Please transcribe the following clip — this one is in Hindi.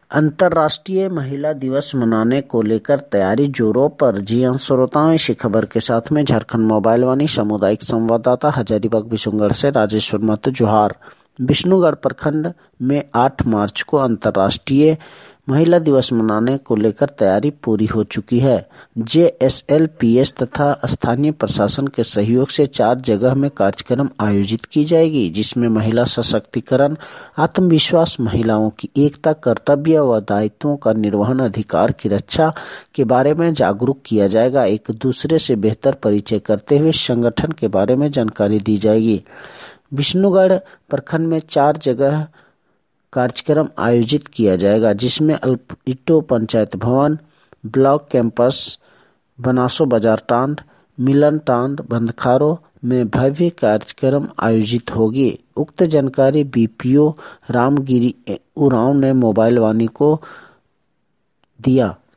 अंतर्राष्ट्रीय महिला दिवस मनाने को लेकर तैयारी जोरों पर। जी हाँ श्रोताओं, इसी खबर के साथ में झारखंड मोबाइल वाणी सामुदायिक संवाददाता हजारीबाग बिशुनगढ़ से राजेश्वर महतो जोहार। विष्णुगढ़ प्रखंड में 8 मार्च को अंतर्राष्ट्रीय महिला दिवस मनाने को लेकर तैयारी पूरी हो चुकी है। JSLPS तथा स्थानीय प्रशासन के सहयोग से 4 जगह में कार्यक्रम आयोजित की जाएगी, जिसमें महिला सशक्तिकरण, आत्मविश्वास, महिलाओं की एकता, कर्तव्य व दायित्वों का निर्वहन, अधिकार की रक्षा के बारे में जागरूक किया जाएगा। एक दूसरे से बेहतर परिचय करते हुए संगठन के बारे में जानकारी दी जाएगी। विष्णुगढ़ प्रखंड में 4 जगह कार्यक्रम आयोजित किया जाएगा, जिसमें अल्पिटो पंचायत भवन, ब्लॉक कैंपस, बनासो बाजार टांड, मिलन टांड, बंदखारो में भव्य कार्यक्रम आयोजित होगी। उक्त जानकारी BPO रामगिरी उरांव ने मोबाइल वाणी को दिया।